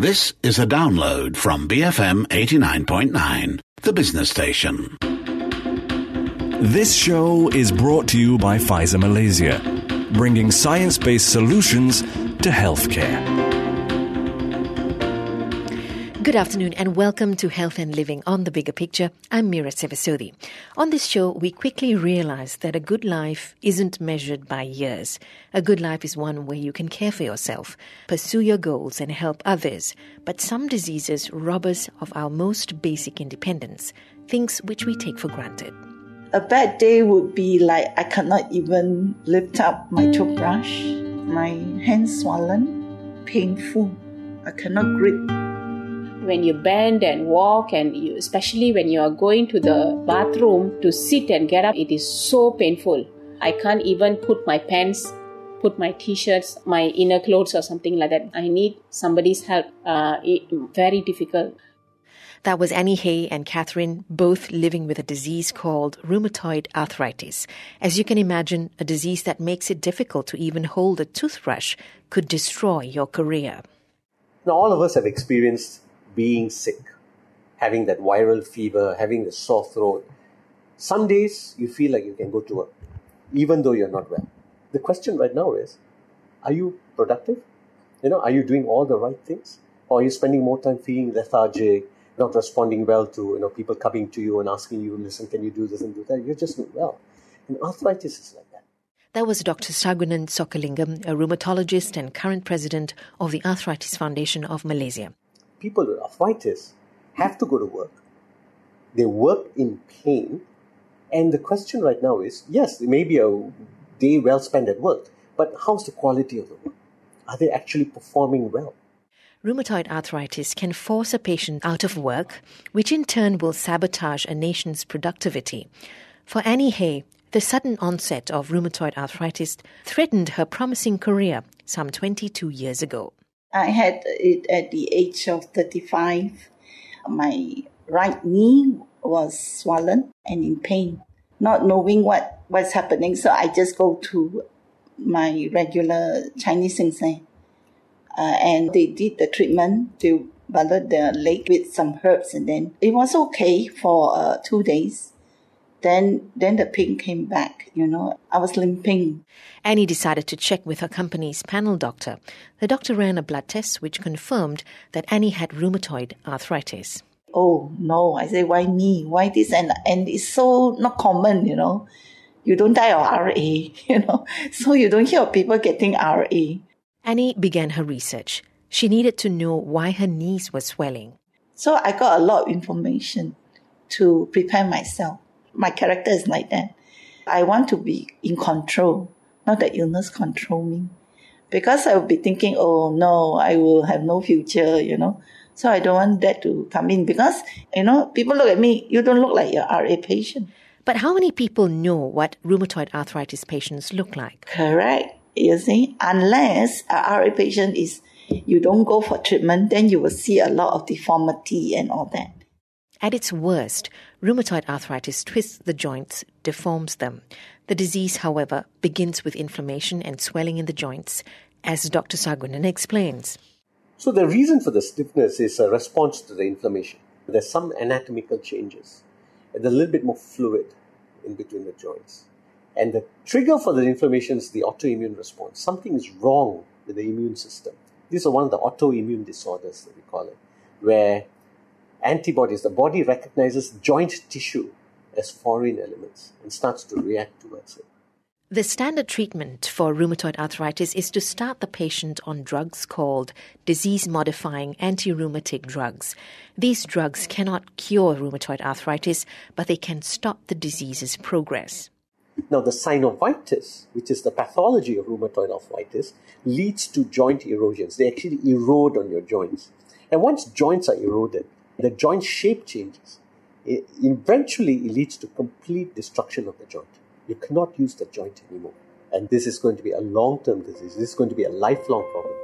This is a download from BFM 89.9, the business station. This show is brought to you by Pfizer Malaysia, bringing science-based solutions to healthcare. Good afternoon and welcome to Health and Living on The Bigger Picture. I'm Mira Sevasodi. On this show, we quickly realize that a good life isn't measured by years. A good life is one where you can care for yourself, pursue your goals and help others. But some diseases rob us of our most basic independence, things which we take for granted. A bad day would be like I cannot even lift up my toothbrush, my hands swollen, painful, I cannot grip. When you bend and walk, and especially when you are going to the bathroom to sit and get up, it is so painful. I can't even put my pants, put my t-shirts, my inner clothes or something like that. I need somebody's help. Very difficult. That was Annie Hay and Catherine, both living with a disease called rheumatoid arthritis. As you can imagine, a disease that makes it difficult to even hold a toothbrush could destroy your career. Now, all of us have experienced being sick, having that viral fever, having the sore throat. Some days you feel like you can go to work, even though you're not well. The question right now is, are you productive? Are you doing all the right things? Or are you spending more time feeling lethargic, not responding well to people coming to you and asking you, listen, can you do this and do that? You're just not well. And arthritis is like that. That was Dr. Sagunan Sokalingam, a rheumatologist and current president of the Arthritis Foundation of Malaysia. People with arthritis have to go to work. They work in pain. And the question right now is, yes, it may be a day well spent at work, but how's the quality of the work? Are they actually performing well? Rheumatoid arthritis can force a patient out of work, which in turn will sabotage a nation's productivity. For Annie Hay, the sudden onset of rheumatoid arthritis threatened her promising career some 22 years ago. I had it at the age of 35. My right knee was swollen and in pain, not knowing what's happening. So I just go to my regular Chinese sensei. And they did the treatment. They balanced the leg with some herbs, and then it was okay for 2 days. Then the pain came back, I was limping. Annie decided to check with her company's panel doctor. The doctor ran a blood test which confirmed that Annie had rheumatoid arthritis. Oh, no. I said, why me? Why this? And it's so not common, You don't die of RA, So you don't hear of people getting RA. Annie began her research. She needed to know why her knees were swelling. So I got a lot of information to prepare myself. My character is like that. I want to be in control, not the illness control me. Because I will be thinking, oh no, I will have no future, So I don't want that to come in because, people look at me, you don't look like your RA patient. But how many people know what rheumatoid arthritis patients look like? Correct. You see, unless a RA patient is, you don't go for treatment, then you will see a lot of deformity and all that. At its worst, rheumatoid arthritis twists the joints, deforms them. The disease, however, begins with inflammation and swelling in the joints, as Dr. Sagunan explains. So the reason for the stiffness is a response to the inflammation. There's some anatomical changes, and there's a little bit more fluid in between the joints. And the trigger for the inflammation is the autoimmune response. Something is wrong with the immune system. These are one of the autoimmune disorders that we call it, where antibodies, the body recognizes joint tissue as foreign elements and starts to react towards it. The standard treatment for rheumatoid arthritis is to start the patient on drugs called disease-modifying anti-rheumatic drugs. These drugs cannot cure rheumatoid arthritis, but they can stop the disease's progress. Now, the synovitis, which is the pathology of rheumatoid arthritis, leads to joint erosions. They actually erode on your joints. And once joints are eroded, the joint shape changes. Eventually, it leads to complete destruction of the joint. You cannot use the joint anymore. And this is going to be a long-term disease. This is going to be a lifelong problem.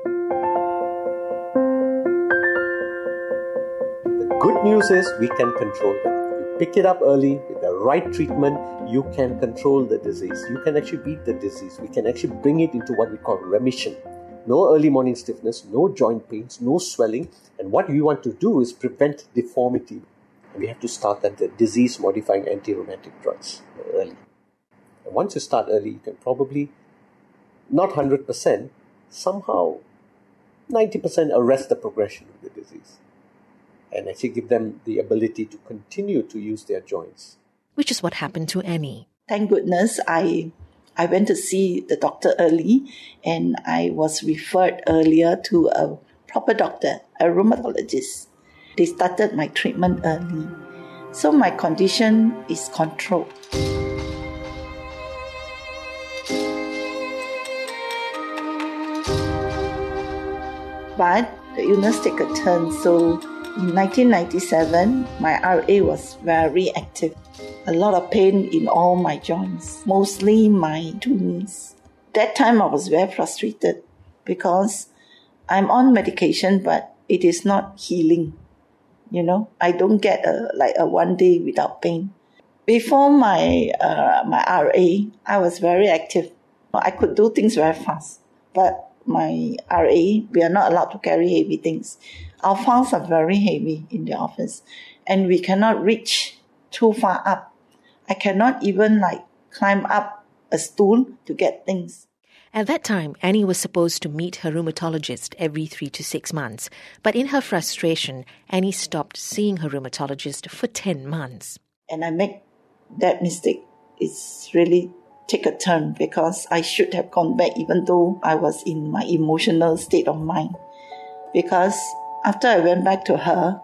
The good news is we can control them. You pick it up early with the right treatment, you can control the disease. You can actually beat the disease. We can actually bring it into what we call remission. No early morning stiffness, no joint pains, no swelling. And what we want to do is prevent deformity. And we have to start at the disease-modifying anti-rheumatic drugs early. And once you start early, you can probably, not 100%, somehow 90% arrest the progression of the disease. And actually give them the ability to continue to use their joints. Which is what happened to Annie. Thank goodness I went to see the doctor early, and I was referred earlier to a proper doctor, a rheumatologist. They started my treatment early. So my condition is controlled. But the illness took a turn. So in 1997, my RA was very active. A lot of pain in all my joints, mostly my two knees. That time I was very frustrated because I'm on medication, but it is not healing. You know, I don't get a 1 day without pain. Before my RA, I was very active. I could do things very fast. But my RA, we are not allowed to carry heavy things. Our files are very heavy in the office, and we cannot reach too far up. I cannot even climb up a stool to get things. At that time, Annie was supposed to meet her rheumatologist every 3 to 6 months. But in her frustration, Annie stopped seeing her rheumatologist for 10 months. And I make that mistake. It's really take a turn because I should have gone back even though I was in my emotional state of mind. Because after I went back to her,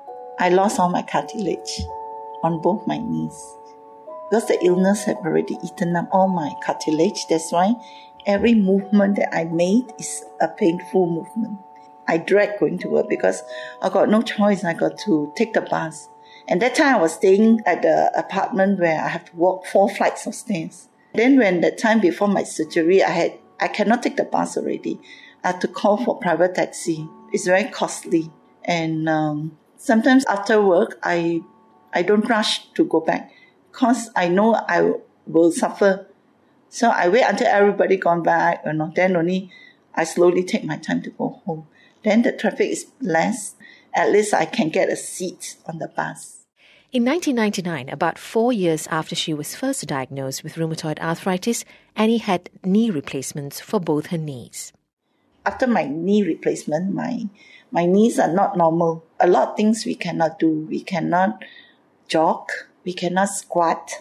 I lost all my cartilage on both my knees. Because the illness had already eaten up all my cartilage. That's why every movement that I made is a painful movement. I dread going to work because I got no choice. I got to take the bus. And that time I was staying at the apartment where I have to walk 4 flights of stairs. Then when the time before my surgery, I cannot take the bus already. I had to call for private taxi. It's very costly. And sometimes after work, I don't rush to go back because I know I will suffer. So I wait until everybody gone back, then only I slowly take my time to go home. Then the traffic is less. At least I can get a seat on the bus. In 1999, about 4 years after she was first diagnosed with rheumatoid arthritis, Annie had knee replacements for both her knees. After my knee replacement, my knees are not normal. A lot of things we cannot do. We cannot jog. We cannot squat.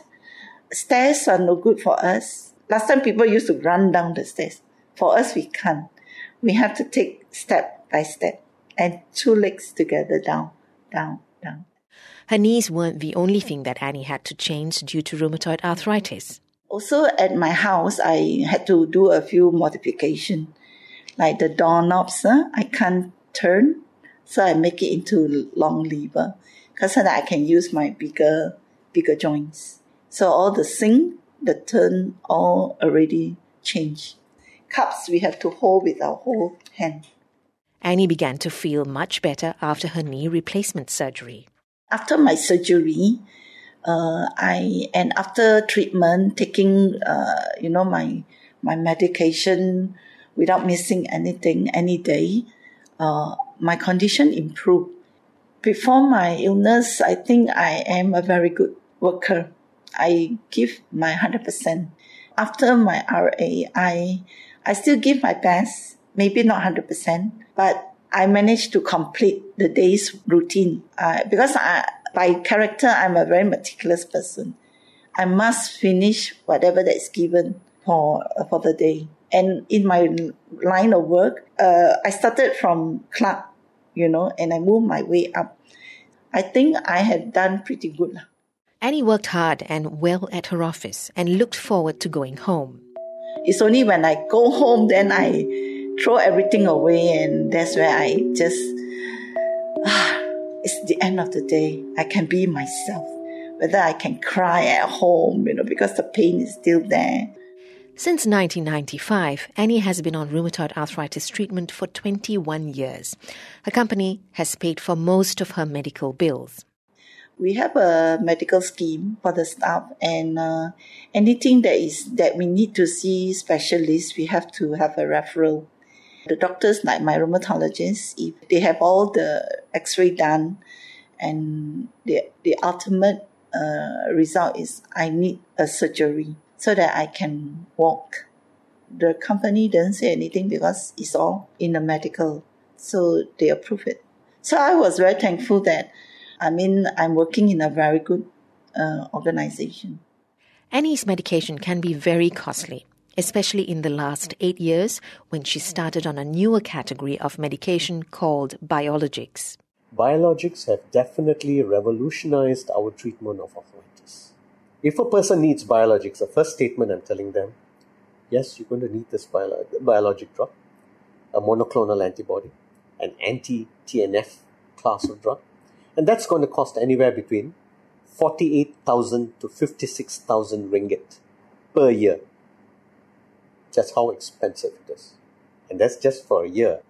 Stairs are no good for us. Last time people used to run down the stairs. For us, we can't. We have to take step by step and 2 legs together down, down, down. Her knees weren't the only thing that Annie had to change due to rheumatoid arthritis. Also, at my house, I had to do a few modifications. Like the doorknobs, I can't turn, so I make it into long lever because then I can use my bigger joints. So all the sink, the turn, all already changed. Cups we have to hold with our whole hand. Annie began to feel much better after her knee replacement surgery. After my surgery, and after treatment, taking my medication without missing anything any day, my condition improved. Before my illness, I think I am a very good worker. I give my 100%. After my RA, I still give my best, maybe not 100%, but I managed to complete the day's routine. Because by character, I'm a very meticulous person. I must finish whatever that is given for the day. And in my line of work, I started from clerk, and I moved my way up. I think I have done pretty good. Annie worked hard and well at her office and looked forward to going home. It's only when I go home, then I throw everything away, and that's where I just, it's the end of the day. I can be myself. Whether I can cry at home, because the pain is still there. Since 1995, Annie has been on rheumatoid arthritis treatment for 21 years. Her company has paid for most of her medical bills. We have a medical scheme for the staff, and anything that we need to see specialists, we have to have a referral. The doctors, like my rheumatologist, if they have all the x-ray done, and the ultimate result is I need a surgery so that I can walk. The company doesn't say anything because it's all in the medical. So they approve it. So I was very thankful that, I'm working in a very good organization. Annie's medication can be very costly, especially in the last 8 years when she started on a newer category of medication called biologics. Biologics have definitely revolutionized our treatment of arthritis. If a person needs biologics, the first statement I'm telling them, yes, you're going to need this biologic drug, a monoclonal antibody, an anti-TNF class of drug, and that's going to cost anywhere between 48,000 to 56,000 ringgit per year. That's how expensive it is. And that's just for a year.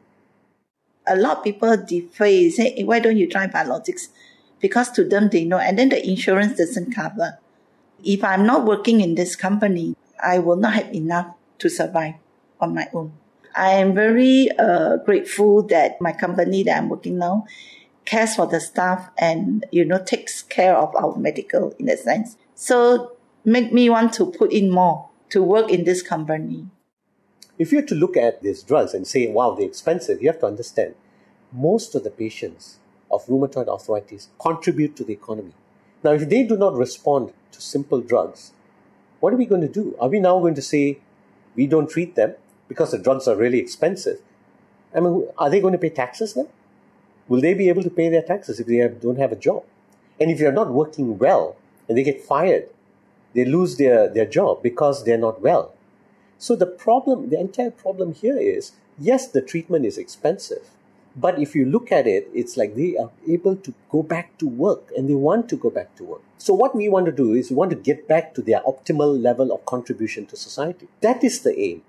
A lot of people defy, say, hey, why don't you try biologics? Because to them, they know, and then the insurance doesn't cover. If I'm not working in this company, I will not have enough to survive on my own. I am very grateful that my company that I'm working now cares for the staff and, takes care of our medical in a sense. So make me want to put in more to work in this company. If you have to look at these drugs and say, wow, they're expensive, you have to understand, most of the patients of rheumatoid arthritis contribute to the economy. Now, if they do not respond to simple drugs, what are we going to do? Are we now going to say we don't treat them because the drugs are really expensive? Are they going to pay taxes then? Will they be able to pay their taxes if they don't have a job? And if they're not working well and they get fired, they lose their job because they're not well. So the entire problem here is, yes, the treatment is expensive, but if you look at it, it's like they are able to go back to work and they want to go back to work. So what we want to do is we want to get back to their optimal level of contribution to society. That is the aim.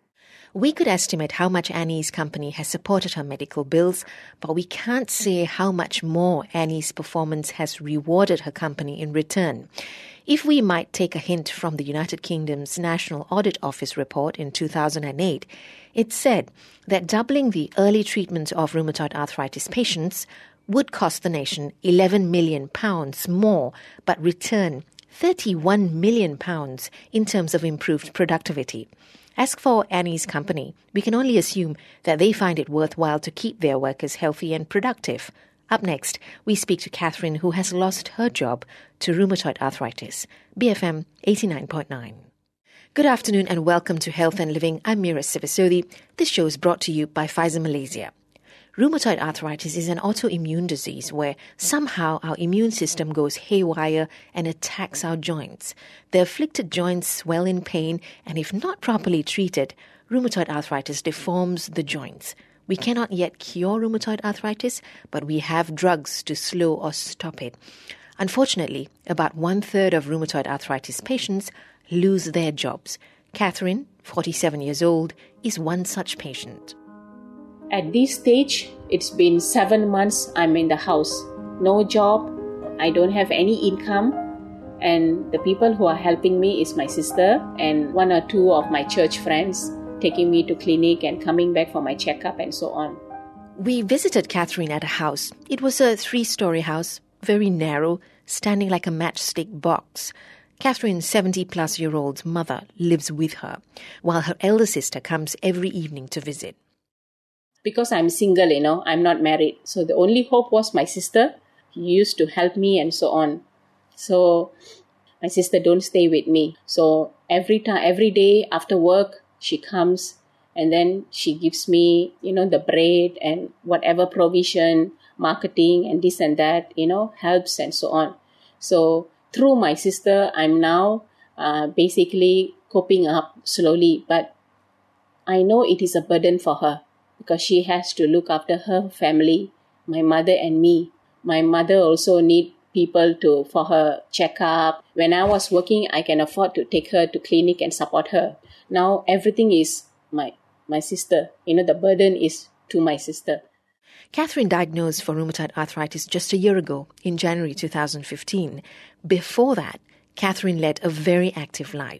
We could estimate how much Annie's company has supported her medical bills, but we can't say how much more Annie's performance has rewarded her company in return. If we might take a hint from the United Kingdom's National Audit Office report in 2008, it said that doubling the early treatment of rheumatoid arthritis patients would cost the nation £11 million more, but return £31 million in terms of improved productivity. As for Annie's company, we can only assume that they find it worthwhile to keep their workers healthy and productive. Up next, we speak to Catherine, who has lost her job to rheumatoid arthritis. BFM 89.9. Good afternoon and welcome to Health and Living. I'm Mira Sivasodi. This show is brought to you by Pfizer Malaysia. Rheumatoid arthritis is an autoimmune disease where somehow our immune system goes haywire and attacks our joints. The afflicted joints swell in pain, and if not properly treated, rheumatoid arthritis deforms the joints. We cannot yet cure rheumatoid arthritis, but we have drugs to slow or stop it. Unfortunately, about 1/3 of rheumatoid arthritis patients lose their jobs. Catherine, 47 years old, is one such patient. At this stage, it's been 7 months I'm in the house. No job, I don't have any income, and the people who are helping me is my sister and 1 or 2 of my church friends, taking me to clinic and coming back for my checkup and so on. We visited Catherine at a house. It was a 3-story house, very narrow, standing like a matchstick box. Catherine's 70-plus-year-old mother lives with her, while her elder sister comes every evening to visit. Because I'm single, I'm not married. So the only hope was my sister. She used to help me and so on. So my sister don't stay with me. So every day after work, she comes and then she gives me, the bread and whatever provision, marketing and this and that, helps and so on. So through my sister, I'm now basically coping up slowly. But I know it is a burden for her because she has to look after her family, my mother and me. My mother also need people for her checkup. When I was working, I can afford to take her to clinic and support her. Now everything is my sister. The burden is to my sister. Catherine diagnosed for rheumatoid arthritis just a year ago, in January 2015. Before that, Catherine led a very active life.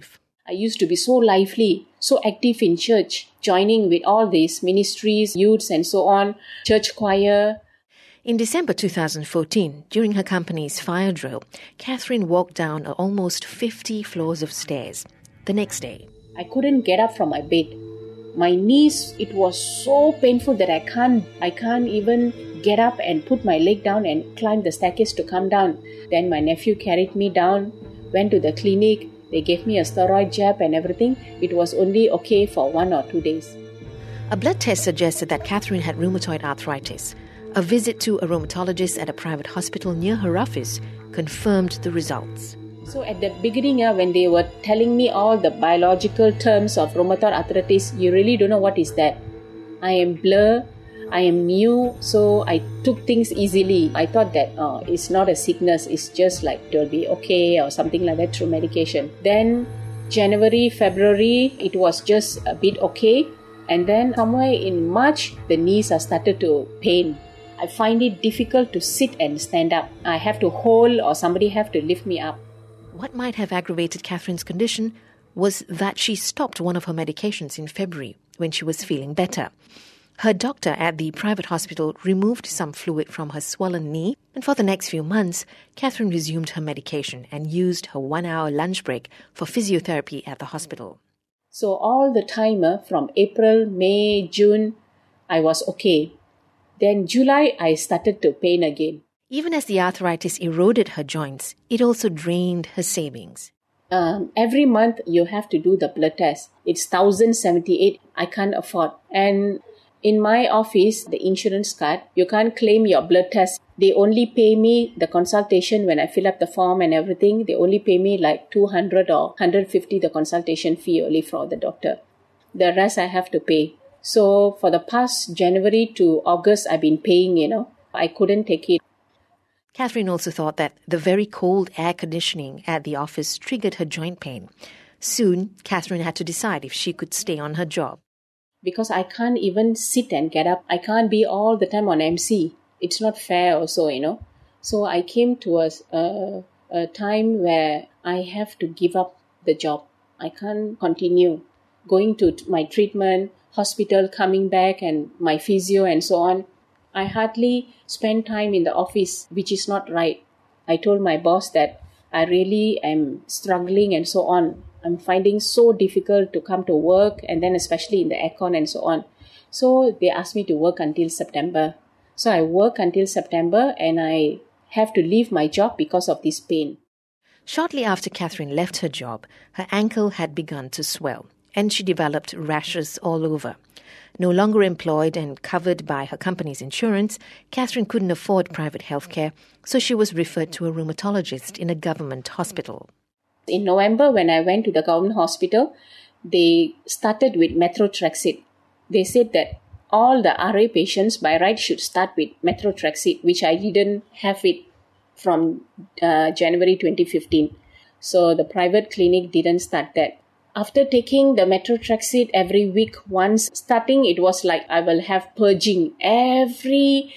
I used to be so lively, so active in church, joining with all these ministries, youths and so on, church choir. In December 2014, during her company's fire drill, Catherine walked down almost 50 floors of stairs. The next day, I couldn't get up from my bed. My knees, it was so painful that I can't even get up and put my leg down and climb the staircase to come down. Then my nephew carried me down, went to the clinic. They gave me a steroid jab and everything. It was only okay for 1 or 2 days. A blood test suggested that Catherine had rheumatoid arthritis. A visit to a rheumatologist at a private hospital near her office confirmed the results. So at the beginning, when they were telling me all the biological terms of rheumatoid arthritis, you really don't know what is that. I am blur, I am new, so I took things easily. I thought that it's not a sickness, it's just like it will be okay or something like that through medication. Then January, February, it was just a bit okay. And then somewhere in March, the knees are started to pain. I find it difficult to sit and stand up. I have to hold or somebody have to lift me up. What might have aggravated Catherine's condition was that she stopped one of her medications in February when she was feeling better. Her doctor at the private hospital removed some fluid from her swollen knee, and for the next few months, Catherine resumed her medication and used her 1-hour lunch break for physiotherapy at the hospital. So all the time, from April, May, June, I was okay. Then July, I started to pain again. Even as the arthritis eroded her joints, it also drained her savings. Every month, you have to do the blood test. It's $1,078. I can't afford. And in my office, the insurance card, you can't claim your blood test. They only pay me the consultation when I fill up the form and everything. They only pay me like $200 or $150, the consultation fee only for the doctor. The rest I have to pay. So for the past January to August, I've been paying, I couldn't take it. Catherine also thought that the very cold air conditioning at the office triggered her joint pain. Soon, Catherine had to decide if she could stay on her job. Because I can't even sit and get up. I can't be all the time on MC. It's not fair also, So I came to a time where I have to give up the job. I can't continue going to my treatment, hospital, coming back and my physio and so on. I hardly spend time in the office, which is not right. I told my boss that I really am struggling and so on. I'm finding so difficult to come to work and then especially in the aircon and so on. So they asked me to work until September. So I work until September and I have to leave my job because of this pain. Shortly after Catherine left her job, her ankle had begun to swell and she developed rashes all over. No longer employed and covered by her company's insurance, Catherine couldn't afford private health care, so she was referred to a rheumatologist in a government hospital. In November, when I went to the government hospital, they started with methotrexate. They said that all the RA patients by right should start with methotrexate, which I didn't have it from January 2015. So the private clinic didn't start that. After taking the methotrexate every week once, starting it was like I will have purging every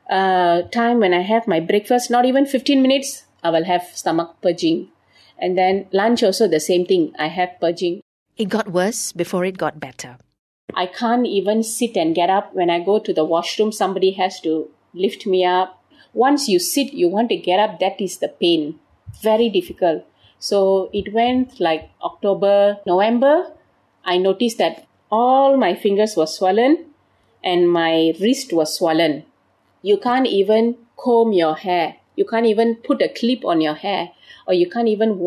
time when I have my breakfast, not even 15 minutes, I will have stomach purging. And then lunch also the same thing, I have purging. It got worse before it got better. I can't even sit and get up. When I go to the washroom, somebody has to lift me up. Once you sit, you want to get up, that is the pain. Very difficult. So it went like October, November. I noticed that all my fingers were swollen and my wrist was swollen. You can't even comb your hair. You can't even put a clip on your hair. Or you can't even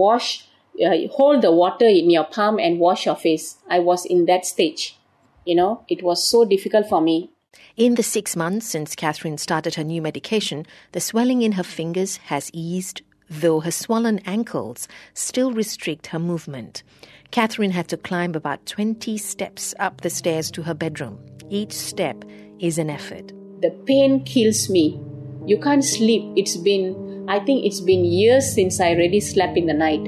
hold the water in your palm and wash your face. I was in that stage. It was so difficult for me. In the 6 months since Catherine started her new medication, the swelling in her fingers has eased, though her swollen ankles still restrict her movement. Catherine had to climb about 20 steps up the stairs to her bedroom. Each step is an effort. The pain kills me. You can't sleep. I think it's been years since I really slept in the night.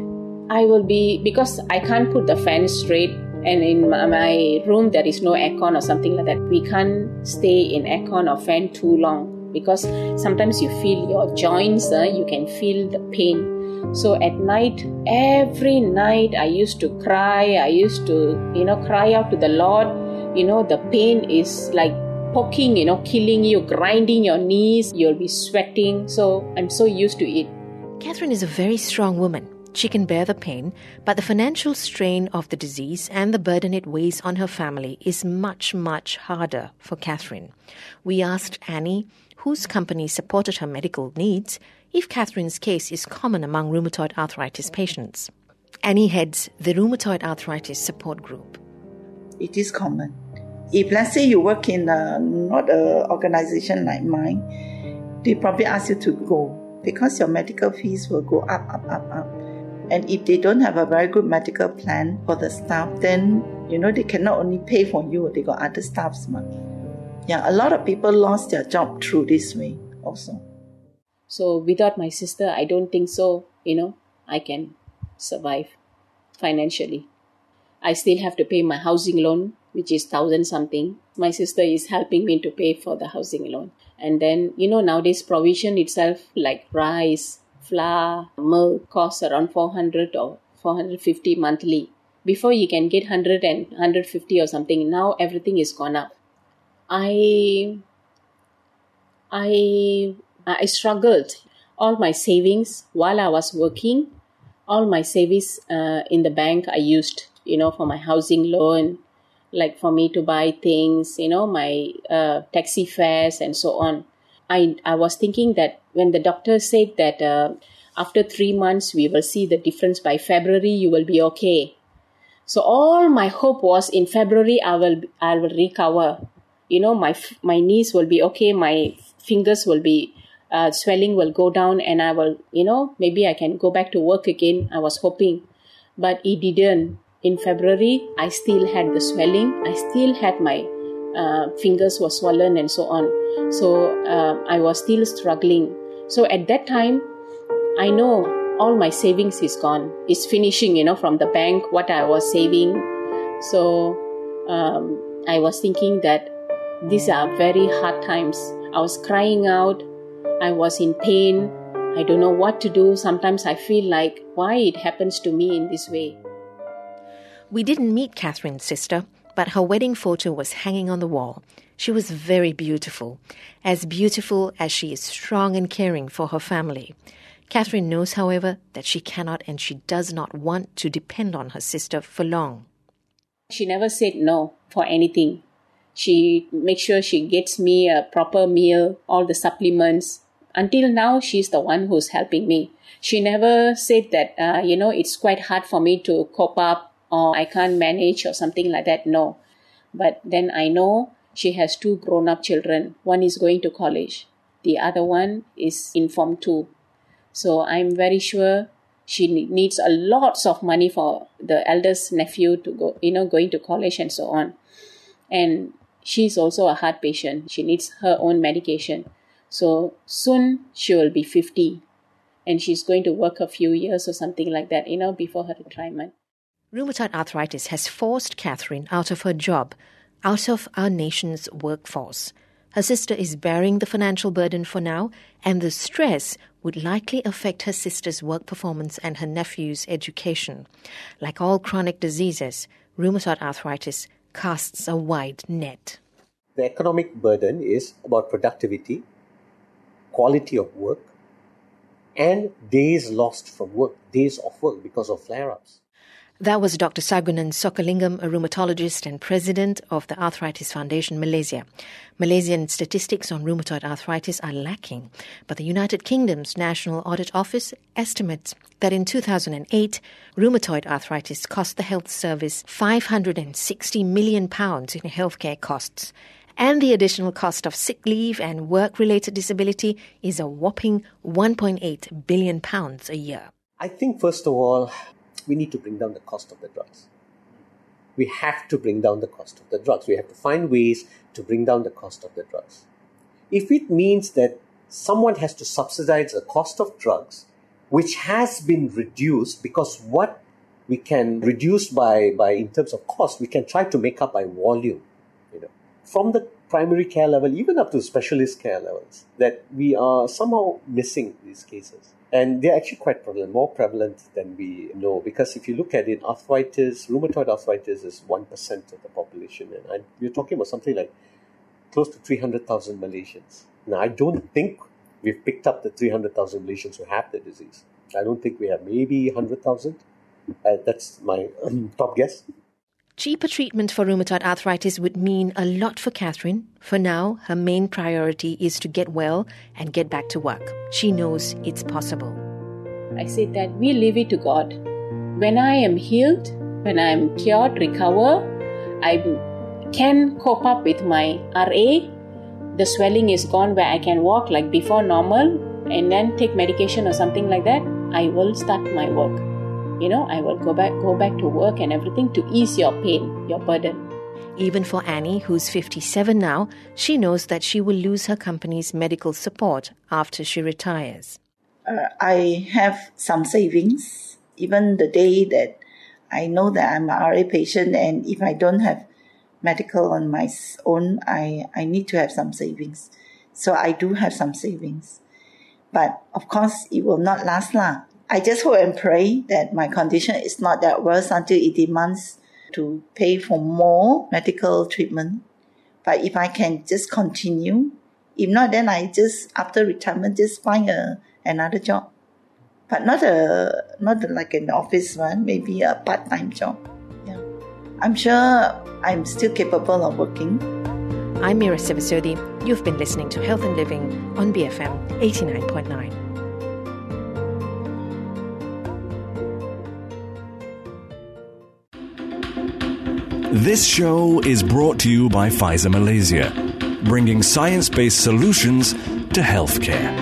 Because I can't put the fan straight, and in my room there is no aircon or something like that. We can't stay in aircon or fan too long because sometimes you feel your joints, you can feel the pain. So at night, every night I used to cry. I used to, cry out to the Lord. The pain is like poking, killing you, grinding your knees. You'll be sweating. So I'm so used to it. Catherine is a very strong woman. She can bear the pain, but the financial strain of the disease and the burden it weighs on her family is much, much harder for Catherine. We asked Annie, whose company supported her medical needs, if Catherine's case is common among rheumatoid arthritis patients. Annie heads the Rheumatoid Arthritis Support Group. It is common. If let's say you work in not an organization like mine, they probably ask you to go because your medical fees will go up. And if they don't have a very good medical plan for the staff, then, they cannot only pay for you, they got other staff's money. Yeah, a lot of people lost their job through this way also. So without my sister, I don't think so, I can survive financially. I still have to pay my housing loan, which is 1,000 something. My sister is helping me to pay for the housing loan. And then, nowadays provision itself like rice, flour, milk costs around 400 or 450 monthly. Before you can get 100 and 150 or something. Now everything is gone up. I struggled. All my savings while I was working, all my savings in the bank I used, for my housing loan, like for me to buy things, my taxi fares and so on. I was thinking that when the doctor said that after 3 months we will see the difference, by February you will be okay. So all my hope was in February I will recover. My knees will be okay, my fingers will be swelling will go down, and I will, maybe I can go back to work again. I was hoping, but it didn't. In February, I still had the swelling. I still had my fingers were swollen and so on. So I was still struggling. So at that time, I know all my savings is gone. It's finishing, from the bank, what I was saving. So I was thinking that these are very hard times. I was crying out. I was in pain. I don't know what to do. Sometimes I feel like, why it happens to me in this way? We didn't meet Catherine's sister, but her wedding photo was hanging on the wall. She was very beautiful as she is strong and caring for her family. Catherine knows, however, that she cannot and she does not want to depend on her sister for long. She never said no for anything. She makes sure she gets me a proper meal, all the supplements. Until now, she's the one who's helping me. She never said that, it's quite hard for me to cope up, or I can't manage or something like that. No. But then I know she has 2 grown-up children. One is going to college. The other one is in Form 2. So I'm very sure she needs a lots of money for the eldest nephew to go, going to college and so on. And she's also a heart patient. She needs her own medication. So soon she will be 50. And she's going to work a few years or something like that, before her retirement. Rheumatoid arthritis has forced Catherine out of her job, out of our nation's workforce. Her sister is bearing the financial burden for now, and the stress would likely affect her sister's work performance and her nephew's education. Like all chronic diseases, rheumatoid arthritis casts a wide net. The economic burden is about productivity, quality of work, and days lost from work, days off work because of flare-ups. That was Dr. Sagunan Sokalingam, a rheumatologist and president of the Arthritis Foundation Malaysia. Malaysian statistics on rheumatoid arthritis are lacking, but the United Kingdom's National Audit Office estimates that in 2008, rheumatoid arthritis cost the health service £560 million in healthcare costs. And the additional cost of sick leave and work-related disability is a whopping £1.8 billion a year. I think, first of all, we need to bring down the cost of the drugs. We have to bring down the cost of the drugs. We have to find ways to bring down the cost of the drugs. If it means that someone has to subsidize the cost of drugs, which has been reduced, because what we can reduce by in terms of cost, we can try to make up by volume. From the primary care level, even up to specialist care levels, that we are somehow missing these cases. And they're actually quite prevalent, more prevalent than we know. Because if you look at it, rheumatoid arthritis is 1% of the population. And we're talking about something like close to 300,000 Malaysians. Now, I don't think we've picked up the 300,000 Malaysians who have the disease. I don't think we have maybe 100,000. That's my top guess. Cheaper treatment for rheumatoid arthritis would mean a lot for Catherine. For now, her main priority is to get well and get back to work. She knows it's possible. I said that we leave it to God. When I am healed, when I am cured, recover, I can cope up with my RA. The swelling is gone where I can walk like before normal and then take medication or something like that. I will start my work. I will go back to work and everything to ease your pain, your burden. Even for Annie, who's 57 now, she knows that she will lose her company's medical support after she retires. I have some savings. Even the day that I know that I'm an RA patient, and if I don't have medical on my own, I need to have some savings. So I do have some savings. But of course, it will not last long. I just hope and pray that my condition is not that worse until it demands to pay for more medical treatment. But if I can just continue, if not, then I just, after retirement, just find another job. But not like an office one, maybe a part-time job. Yeah, I'm sure I'm still capable of working. I'm Mira Sivasodi. You've been listening to Health and Living on BFM 89.9. This show is brought to you by Pfizer Malaysia, bringing science-based solutions to healthcare.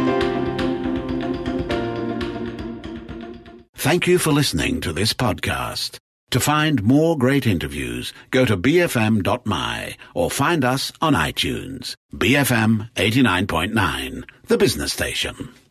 Thank you for listening to this podcast. To find more great interviews, go to bfm.my or find us on iTunes. BFM 89.9, the business station.